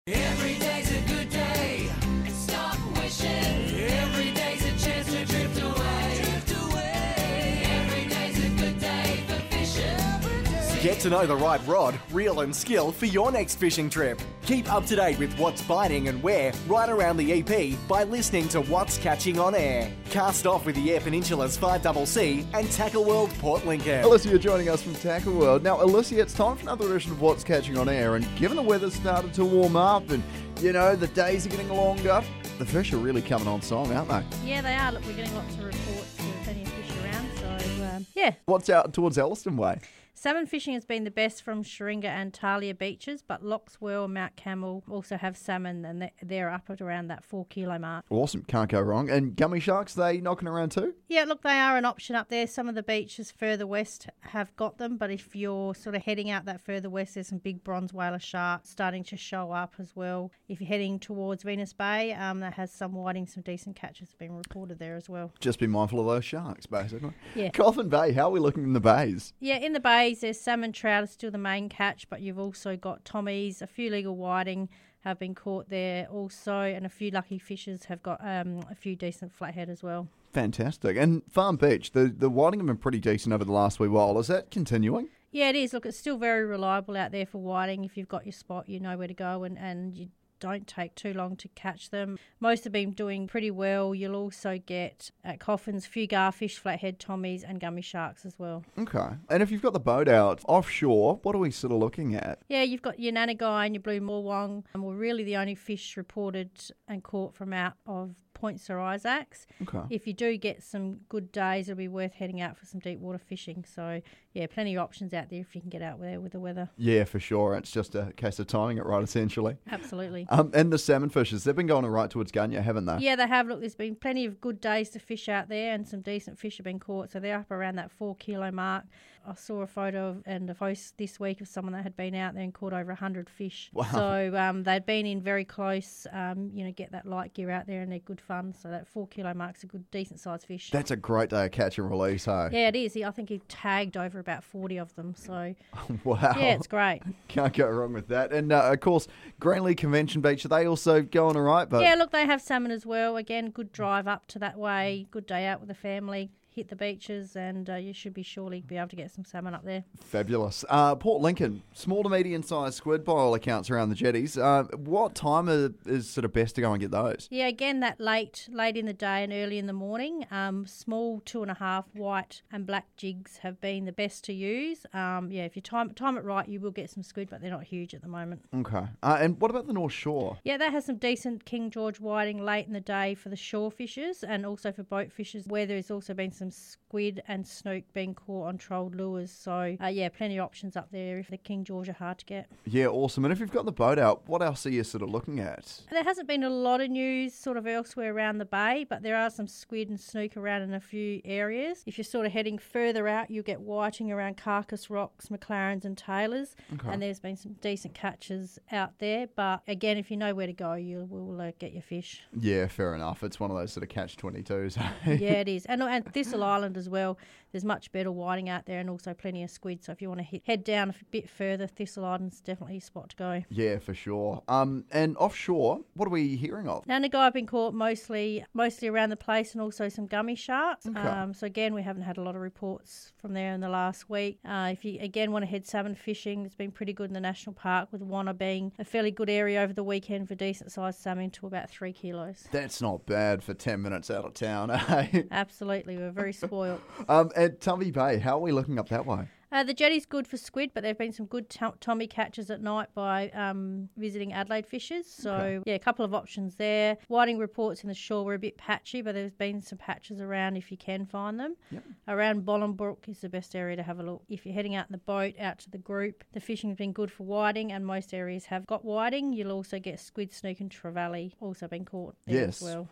Every day's a good day. Stop wishing. Every day's a chance to drift away. Drift away. Every day's a good day for fishing. Get to know the right rod, reel and skill for your next fishing trip. Keep up to date with what's biting and where right around the EP by listening to What's Catching on Air. Cast off with the Eyre Peninsula's 5CC and Tackle World Port Lincoln. Alyssa, you're joining us from Tackle World. Now, Alyssa, it's time for another edition of What's Catching on Air, and given the weather's started to warm up and, you know, the days are getting longer, the fish are really coming on song, aren't they? Yeah, they are. Look, we're getting lots of reports. There's plenty of fish around, so yeah. What's out towards Elliston Way? Salmon fishing has been the best from Sharinga and Talia beaches, but Lockswell and Mount Camel also have salmon, and they're up at around that 4 kilo mark. Awesome, can't go wrong. And gummy sharks, they knocking around too? Yeah, look, they are an option up there. Some of the beaches further west have got them, but if you're sort of heading out that further west, there's some big bronze whaler sharks starting to show up as well. If you're heading towards Venus Bay, that has some whiting, some decent catches have been reported there as well. Just be mindful of those sharks, basically. Yeah. Coffin Bay, how are we looking in the bays? Yeah, in the bays, there's salmon, trout are still the main catch, but you've also got tommies, a few legal whiting have been caught there also, and a few lucky fishers have got a few decent flathead as well. Fantastic. And Farm Beach, the whiting have been pretty decent over the last wee while. Is that continuing? Yeah, it is. Look, it's still very reliable out there for whiting. If you've got your spot, you know where to go, and you don't take too long to catch them. Most have been doing pretty well. You'll also get at Coffins a few garfish, flathead tommies and gummy sharks as well. Okay. And if you've got the boat out offshore, what are we sort of looking at? Yeah, you've got your Nanagai and your blue morwong, and we're really the only fish reported and caught from out of Point Sir Isaacs. Okay. If you do get some good days, it'll be worth heading out for some deep water fishing. So, yeah, plenty of options out there if you can get out there with the weather. Yeah, for sure. It's just a case of timing it right, essentially. Absolutely. And the salmon fishers, they've been going right towards Gunya, haven't they? Yeah, they have. Look, there's been plenty of good days to fish out there, and some decent fish have been caught. So they're up around that 4 kilo mark. I saw a photo and a post this week of someone that had been out there and caught over 100 fish. Wow. So they'd been in very close, get that light gear out there, and they're good fun. So that 4 kilo mark's a good, decent sized fish. That's a great day of catch and release, hey? Yeah, it is. I think he tagged over about 40 of them. So, Wow. yeah, it's great. Can't go wrong with that. And, of course, Greenlee Convention Beach, are they also going all right? But yeah, look, they have salmon as well. Again, good drive up to that way, good day out with the family. Hit the beaches, and you should be surely be able to get some salmon up there. Fabulous. Port Lincoln, small to medium-sized squid by all accounts around the jetties. What time is sort of best to go and get those? Yeah, again, that late in the day and early in the morning. Small 2.5 white and black jigs have been the best to use. If you time it right, you will get some squid, but they're not huge at the moment. Okay. And what about the North Shore? Yeah, that has some decent King George whiting late in the day for the shore fishers and also for boat fishers, where there's also been some squid and snook being caught on trolled lures. So, plenty of options up there if the King George are hard to get. Yeah, awesome. And if you've got the boat out, what else are you sort of looking at? There hasn't been a lot of news sort of elsewhere around the bay, but there are some squid and snook around in a few areas. If you're sort of heading further out, you'll get whiting around Carcass Rocks, McLarens and Taylors. Okay. And there's been some decent catches out there. But again, if you know where to go, you will get your fish. Yeah, fair enough. It's one of those sort of catch-22s. Yeah, it is. And Thistle Island as well, there's much better whiting out there and also plenty of squid. So if you want to head down a bit further, Thistle Island's definitely a spot to go. Yeah, for sure. And offshore, what are we hearing of? Nanagai have been caught mostly around the place, and also some gummy sharks. Okay. So again, we haven't had a lot of reports from there in the last week. If you again want to head salmon fishing, it's been pretty good in the national park, with Wanna being a fairly good area over the weekend for decent sized salmon to about 3 kilos. That's not bad for 10 minutes out of town, eh? Absolutely, we're very spoiled. At Tumby Bay, how are we looking up that way? The jetty's good for squid, but there have been some good tommy catches at night by visiting Adelaide fishers. So, a couple of options there. Whiting reports in the shore were a bit patchy, but there's been some patches around if you can find them. Yep. Around Bolingbrook is the best area to have a look. If you're heading out in the boat, out to the group, the fishing's been good for whiting, and most areas have got whiting. You'll also get squid, snook and trevally also been caught there as well. Wait,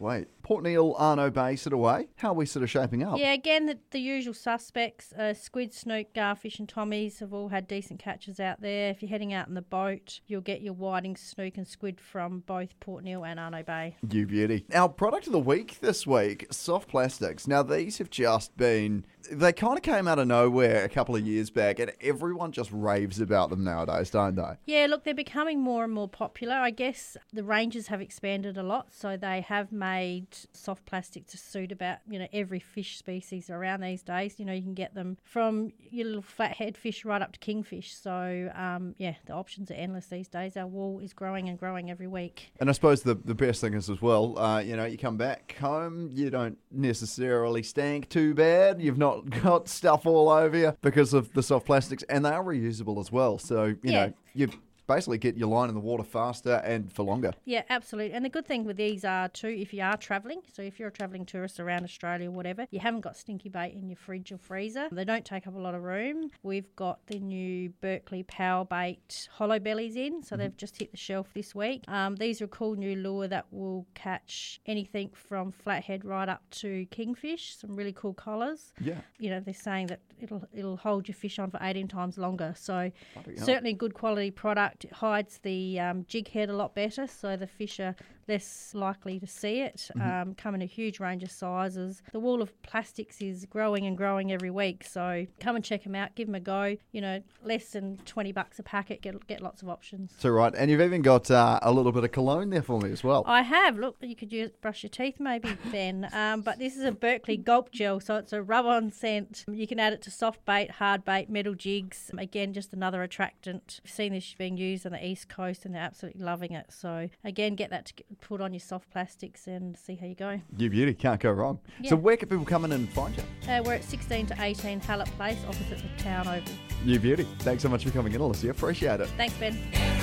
Port Neale, Arno Bay sort of way. How are we sort of shaping up? Yeah, again, the usual suspects, squid, snook, garfish and tommies have all had decent catches out there. If you're heading out in the boat, you'll get your whiting, snook and squid from both Port Neale and Arno Bay. You beauty. Our product of the week this week, soft plastics. Now, these have just been... They kind of came out of nowhere a couple of years back, and everyone just raves about them nowadays, don't they? Yeah, look, they're becoming more and more popular. I guess the ranges have expanded a lot, so they have made soft plastic to suit about, every fish species around these days. You can get them from your little flathead fish right up to kingfish. So, the options are endless these days. Our wool is growing and growing every week. And I suppose the best thing is as well, you come back home, you don't necessarily stank too bad. You've not got stuff all over you because of the soft plastics, and they are reusable as well. So, you know, you basically get your line in the water faster and for longer. Yeah, absolutely. And the good thing with these are too, if you are travelling, so if you're a travelling tourist around Australia or whatever, you haven't got stinky bait in your fridge or freezer. They don't take up a lot of room. We've got the new Berkeley Power Bait hollow bellies in, so they've just hit the shelf this week. These are a cool new lure that will catch anything from flathead right up to kingfish, some really cool collars. Yeah. They're saying that it'll hold your fish on for 18 times longer. So certainly a good quality product. It hides the jig head a lot better, so the fish are less likely to see it. Come in a huge range of sizes. The wall of plastics is growing and growing every week, so come and check them out. Give them a go. Less than $20 a packet. Get lots of options. So right, and you've even got a little bit of cologne there for me as well. I have. Look, you could brush your teeth maybe, Ben. But this is a Berkeley Gulp Gel, so it's a rub-on scent. You can add it to soft bait, hard bait, metal jigs. Again, just another attractant. I've seen this being used on the East Coast, and they're absolutely loving it. So again, get that to put on your soft plastics and see how you go. You beauty, can't go wrong. Yeah. So where can people come in and find you? We're at 16 to 18 Hallett Place, opposite the Town Oval. You beauty. Thanks so much for coming in, Alicia. Appreciate it. Thanks, Ben. Every